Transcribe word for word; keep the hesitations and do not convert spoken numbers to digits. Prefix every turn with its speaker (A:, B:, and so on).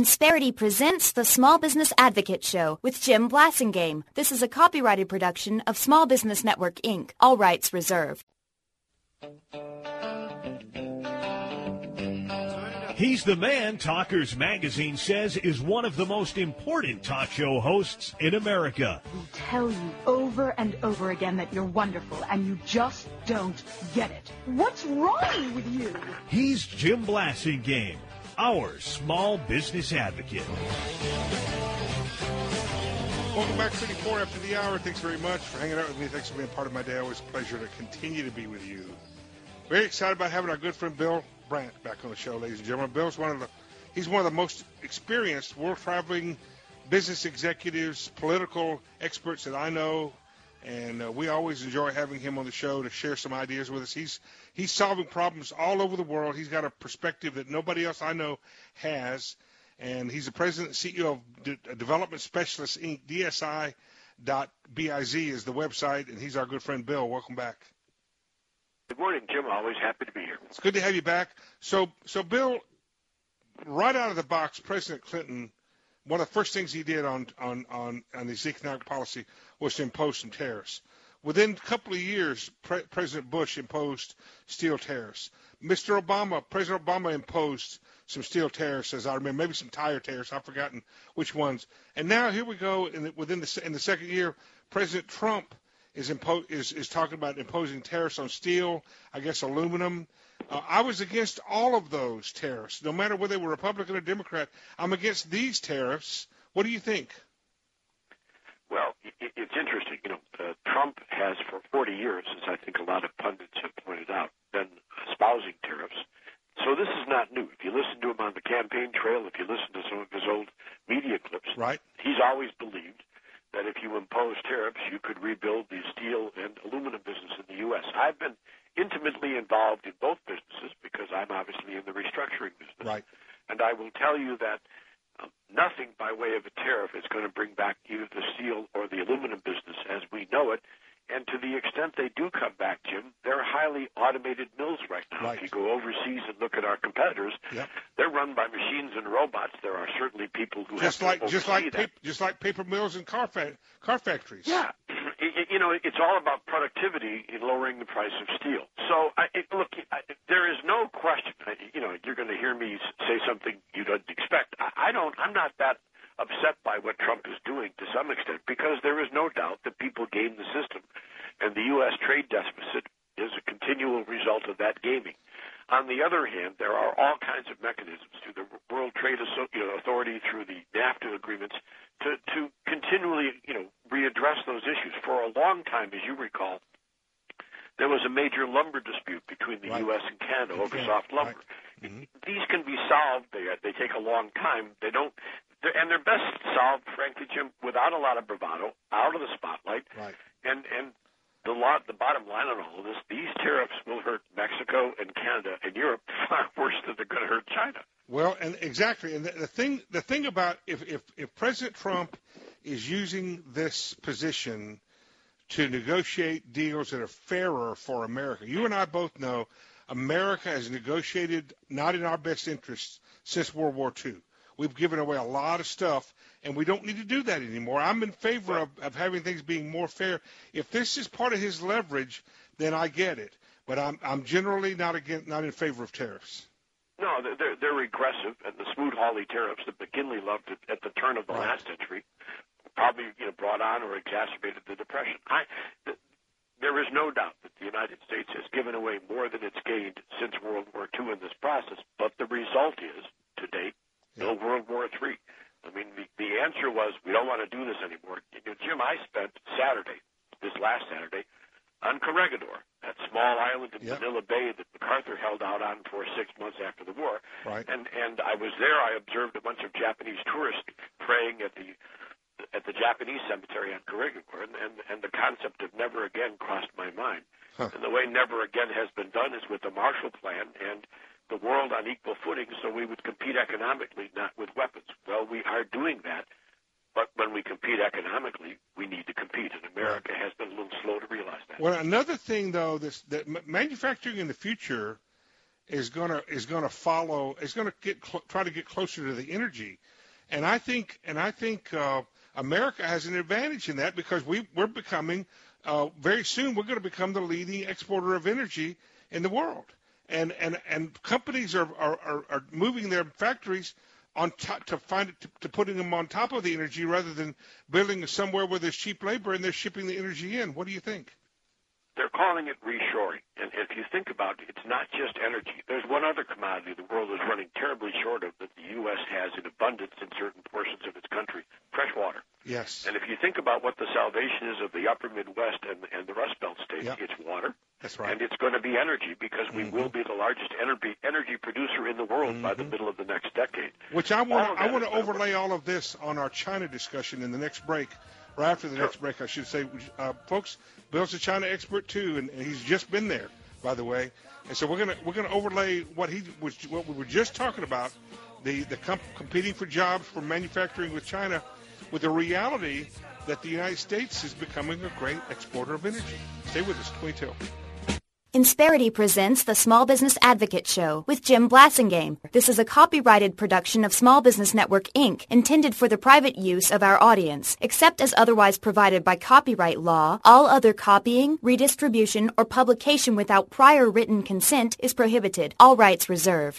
A: Insperity presents the Small Business Advocate Show with Jim Blasingame. This is a copyrighted production of Small Business Network, Incorporated. All rights reserved.
B: He's the man Talkers Magazine says is one of the most important talk show hosts in America.
C: We tell you over and over again that you're wonderful, and you just don't get it. What's wrong with you?
B: He's Jim Blasingame, our small business advocate.
D: Welcome back, City four after the hour. Thanks very much for hanging out with me. Thanks for being part of my day. Always a pleasure to continue to be with you. Very excited about having our good friend Bill Brandt back on the show, ladies and gentlemen. Bill's one of the, he's one of the most experienced world-traveling business executives, political experts that I know, and uh, we always enjoy having him on the show to share some ideas with us. He's he's solving problems all over the world. He's got a perspective that nobody else I know has, and he's the president and C E O of De- Development Specialists, Incorporated. D S I dot biz is the website, and he's our good friend Bill. Welcome back.
E: Good morning, Jim. Always happy to be here.
D: It's good to have you back. So, so Bill, right out of the box, President Clinton, one of the first things he did on on on, on his economic policy was to impose some tariffs. Within a couple of years, Pre- President Bush imposed steel tariffs. Mister Obama, President Obama imposed some steel tariffs, as I remember, maybe some tire tariffs. I've forgotten which ones. And now here we go. In the, within the in the second year, President Trump is impo- is is talking about imposing tariffs on steel, I guess aluminum. Uh, I was against all of those tariffs, no matter whether they were Republican or Democrat. I'm against these tariffs. What do you think?
E: Well, it, it's interesting. You know, uh, Trump has for forty years, as I think a lot of pundits have pointed out, been espousing tariffs. So this is not new. If you listen to him on the campaign trail, if you listen to some of his old media clips,
D: right,
E: he's always believed that if you impose tariffs, you could rebuild the steel and aluminum business in the U S. I've been intimately involved in both businesses because I'm obviously in the restructuring business.
D: Right.
E: And I will tell you that um, nothing by way of a tariff is going to bring back either the steel or the aluminum business as we know it. And to the extent they do come back, Jim, they're highly automated mills right now.
D: Right.
E: If you go overseas and look at our competitors,
D: yep.
E: they're run by machines and robots. There are certainly people who
D: just
E: have
D: like
E: to
D: just like
E: that.
D: paper, just like paper mills and car fa- car factories.
E: Yeah, it, you know, it's all about productivity in lowering the price of steel. So, I, it, look, I, there is no question. I, you know, you're going to hear me say something you don't expect. I, I don't. I'm not that upset by what Trump is doing to some extent because there is no doubt that people game the system, and the U S trade deficit is a continual result of that gaming. On the other hand, there are all kinds of mechanisms through the World Trade Authority, through the NAFTA agreements, to, to continually, you know, readdress those issues. For a long time, as you recall, there was a major lumber dispute between the
D: right.
E: U S and Canada over
D: okay.
E: soft lumber.
D: Right. Mm-hmm.
E: These can be solved. They they take a long time. They don't, and they're best solved, frankly, Jim, without a lot of bravado, out of the spotlight.
D: Right.
E: And and the lot, the bottom line on all of this, these tariffs will hurt Mexico and Canada and Europe far worse than they're going to hurt China.
D: Well, and exactly, and the, the thing the thing about if, if if President Trump is using this position to negotiate deals that are fairer for America, you and I both know America has negotiated not in our best interests since World War Two. We've given away a lot of stuff, and we don't need to do that anymore. I'm in favor of, of having things being more fair. If this is part of his leverage, then I get it. But I'm I'm generally not against, not in favor of tariffs.
E: No, they're they're regressive, and the Smoot-Hawley tariffs that McKinley loved at, at the turn of the
D: right.
E: last century probably you know brought on or exacerbated the Depression. I, the, there is no doubt that the United States has given away more than it's gained since World War Two in this process. But the result is, to date, no yeah. World War Three. I mean, the, the answer was we don't want to do this anymore. You know, Jim, I spent Saturday, this last Saturday, on Corregidor, that small island in
D: yep.
E: Manila Bay that MacArthur held out on for six months after the war.
D: Right.
E: And and I was there. I observed a bunch of Japanese tourists praying at the at the Japanese cemetery on Corregidor, and, and, and the concept of never again crossed my mind. Huh. And the way never again has been done is with the Marshall Plan and the world on equal footing, so we would compete economically, not with weapons. Well, we are doing that, but when we compete economically, we need to compete, and America right. has been a little slow to realize that.
D: Well, another thing, though, this, that manufacturing in the future is gonna is gonna follow. Is gonna get cl- try to get closer to the energy, and I think and I think uh, America has an advantage in that because we we're becoming uh, very soon we're going to become the leading exporter of energy in the world, and and and companies are are, are, are moving their factories on top to find it to, to putting them on top of the energy rather than building somewhere where there's cheap labor and they're shipping the energy in. What do you think?
E: They're calling it reshoring. And if you think about it, it's not just energy. There's one other commodity the world is running terribly short of that the U S has in abundance in certain portions of its country, fresh water.
D: Yes.
E: And if you think about what the salvation is of the upper Midwest and, and the Rust Belt states,
D: yep.
E: it's water.
D: That's right.
E: And it's going to be energy because we mm-hmm. will be the largest energy energy producer in the world mm-hmm. by the middle of the next decade.
D: Which I want I want to overlay all of this on our China discussion in the next break. Right after the sure. next break, I should say, uh, folks, Bill's a China expert too, and, and he's just been there, by the way. And so we're gonna we're gonna overlay what he was what we were just talking about, the the comp- competing for jobs for manufacturing with China, with the reality that the United States is becoming a great exporter of energy. Stay with us, twenty-two.
A: Insperity presents the Small Business Advocate Show with Jim Blasingame. This is a copyrighted production of Small Business Network, Incorporated, intended for the private use of our audience. Except as otherwise provided by copyright law, all other copying, redistribution, or publication without prior written consent is prohibited. All rights reserved.